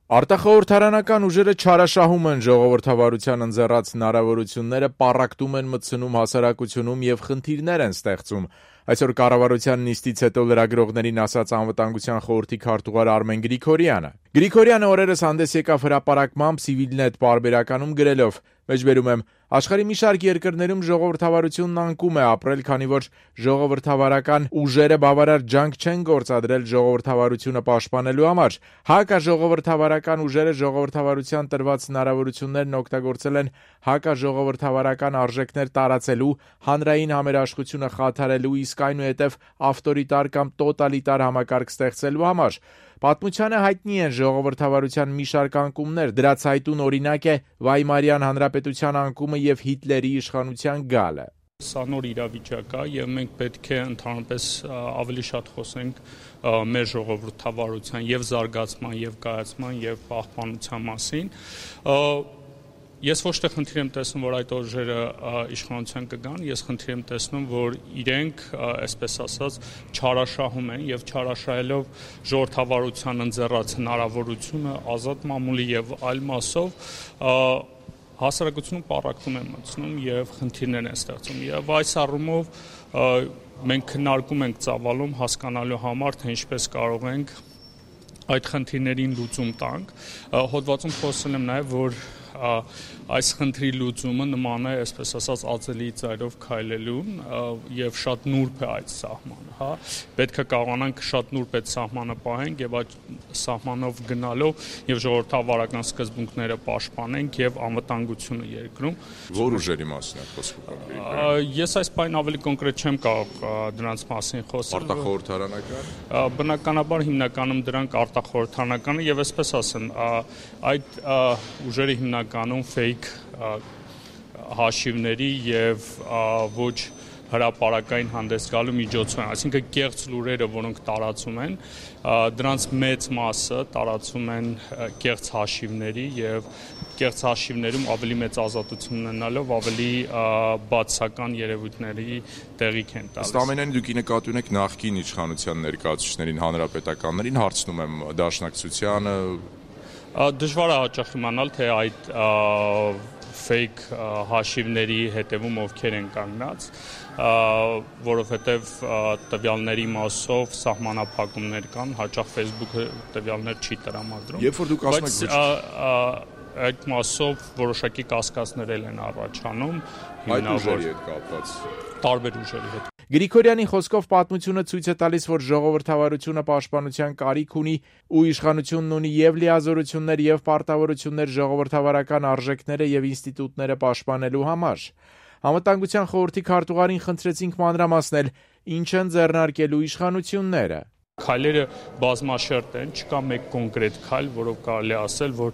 Արտախորհրդարանական ուժերը չարաշահում են ժողովրդավարության ընձեռած հնարավորությունները, պառակտում են մտցնում հասարակությունում եւ խնդիրներ են ստեղծում։ Այսօր կառավարության նիստից հետո լրագրողներին ասաց Անվտանգության խորհրդի քարտուղար Արմեն Գրիգորյանը։ Գրիգորյանը օրերս հանդես եկավ հրապարակմամբ Civilnet պարբերականում գրելով. Մեջբերում եմ, աշխարհի մի շարք երկրներում ժողովրդավարությունն անկում է ապրել, քանի որ ժողովրդավարական ուժերը բավարար ջանք չեն գործադրել ժողովրդավարությունը պաշտպանելու համար։ Հակաժողովրդավարական ուժերը ժողովրդավարության տրված հնարավորություններն օգտագործել են հակաժողովրդավարական արժեքներ տարածելու, հանրային համերաշխությունը խաթարելու, իսկ այնուհետև ավտորիտար կամ տոտալիտար համակարգ ստեղծելու համար։ Պատմությանը հայտնի են ժողովրդավարության մի շարք անկումներ, դրա ցայտուն օրինակ է Վայմարյան հանրապետության անկումը եւ Հիտլերի իշխանության գալը։ Սա նոր իրավիճակ է եւ մենք պետք է ընդհանրապես ավելի շատ խոսենք մեր ժողովրդավարության եւ զարգացման եւ կայացման եւ պահպանության մասին։ Ես ոչ թե խնդիր եմ տեսնում, որ այդ ուժերը իշխանության կգան, ես խնդիր եմ տեսնում, որ իրենք, այսպես ասած, չարաշահում են եւ չարաշահելով ժողովրդավարության ընձեռած հնարավորությունը ազատ մամուլի եւ այլ մասով հասարակությունում պառակտում են մտցնում եւ խնդիրներ են ստեղծում։ Եվ այս առումով մենք քննարկում ենք ծավալում հասկանալու համար, թե ինչպես կարող ենք այդ խնդիրներին լուծում տանք։ Հոդվածում խոսել եմ նաեւ, որ այս խնդրի լուծումը նման է, այսպես ասած, ածելի ծայրով քայլելուն եւ շատ նուրբ է այդ սահմանը, հա։ Պետք է կարողանանք շատ նուրբ այդ սահմանը պահենք եւ այդ սահմանով գնալով եւ ժողովրդավարական սկզբունքները պաշտպանենք եւ անվտանգությունը երկրում։ Որ ուժերի մասին է խոսքը։ Ես այս բանին ավելի կոնկրետ չեմ կարող դրանց մասին խոսել։ Արտախորհրդարանական։ Բնականաբար հիմնականում դրանք արտախորհրդարանական եւ այսպես ասեմ, այդ ուժերը հիմնականում fake հաշիվների եւ ոչ հրապարակային հանդես գալու միջոցով են, այսինքն կեղծ լուրերը, որոնք տարածում են, դրանց մեծ մասը տարածում են կեղծ հաշիվների եւ կեղծ հաշիվներում ավելի մեծ ազատություն ունենալով ավելի բացական երևույթների տեղիք են տալիս։ Ըստ ամենայն դուք նկատի ունեք նախկին իշխանության ներկայացուցիչներին, հանրապետականներին, հարցնում եմ Դաշնակցությանը։ Դժվար է հաճախ իմանալ, թե այդ fake հաշիվների հետևում ովքեր են կանգնած, որովհետև տվյալների մասով սահմանափակումներ կան, հաճախ Facebook-ը տվյալներ չի տրամադրում։ Երբ որ դուք ասում եք այդ մասով որոշակի կասկածներ են առաջանում, այդ ուժերի հետ կապված, տարբեր ուժերի հետ։ Գրիգորյանի խոսքով պատմությունը ցույց է տալիս, որ ժողովրդավարությունը պաշտպանության կարիք ունի ու իշխանությունն ունի եւ լիազորություններ եւ պարտավորություններ ժողովրդավարական արժեքները եւ ինստիտուտները պաշտպանելու համար։ Անվտանգության խորհրդի քարտուղարին խնդրեցինք մանրամասնել, ինչ են ձեռնարկելու իշխանությունները։ Քայլերը բազմաշերտ են, չկա մեկ կոնկրետ քայլ, որով կարելի ասել, որ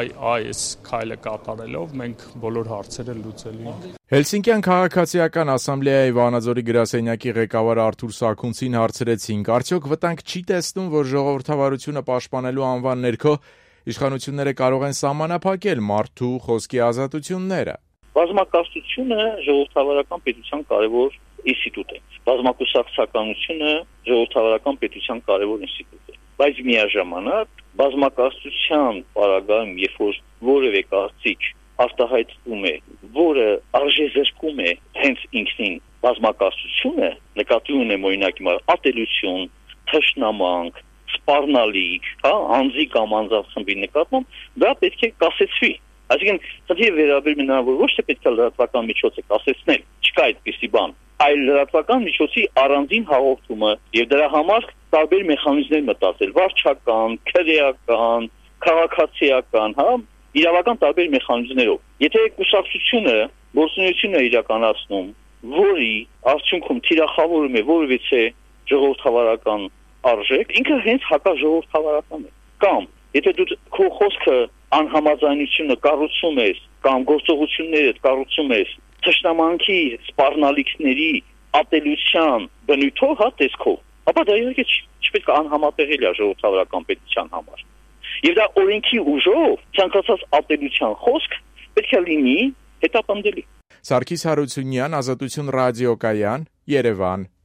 այս քայլը կատարելով մենք բոլոր հարցերը լուծելու ենք։ Հելսինկյան քաղաքացիական ասամբլեայի Վանաձորի գրասենյակի ղեկավար Արթուր Սաքունցին հարցրեցինք, արդյոք վտանգ չի տեսնում, որ ժողովրդավարությունը պաշտպանելու անվան ներքո իշխանությունները կարող են սահմանափակել մարդու խոսքի ազատությունները։ Բազմակացությունը ժողովրդավարական պետության կարևոր ինստիտուտ է։ Բազմակուսակցականությունը ժողովրդավարական պետության կարևոր ինստիտուտ է։ Բայց միաժամանակ բազմակացության պարագայում, երբ որ որևէ կարծիք արտահայտվում է, որը արժեզրկում է հենց ինքնին բազմակացությունը, նկատի ունեմ օրինակ ատելություն, թշնամանք, սպառնալիք, անձի կամ անձախմբի նկատմամբ, դա պետք է կասեցվի։ Այսինքն, խնդիրը վերաբերում է նրան, որ ոչ թե պետք է լրատվական միջոցը կասեցնել, չկա այդպիսի բան, այլ լրատվական միջոցի առանձին հաղորդումը եւ դրա համար տարբեր մեխանիզմներ մտածել, վարչական, քրեական, քաղաքացիական, իրավական տարբեր մեխանիզմներով։ Եթե կուսակցությունը գործունեություն է իրականացնում, որի արդյունքում թիրախավորում է որևիցե ժողովրդավարական արժեք, ինքը հենց հակաժողովրդավարական է։ Կամ եթե դու քո խոսքը անհամաձայնությունը կառուցում ես կամ գործողություններդ կառուցում ես թշնամանքի, սպառնալիքների, ատելության բնույթով, տեսքով, ապա դա իհարկե չպետք է անհամատեղելի է ժողովրդավարական պետության համար։ Եվ դա օրենքի ուժով ցանկացած ատելության խոսք պետք է լինի հետապնդելի։ Սարգիս Հարությունյան, Ազատություն ռադիոկայան, Երևան։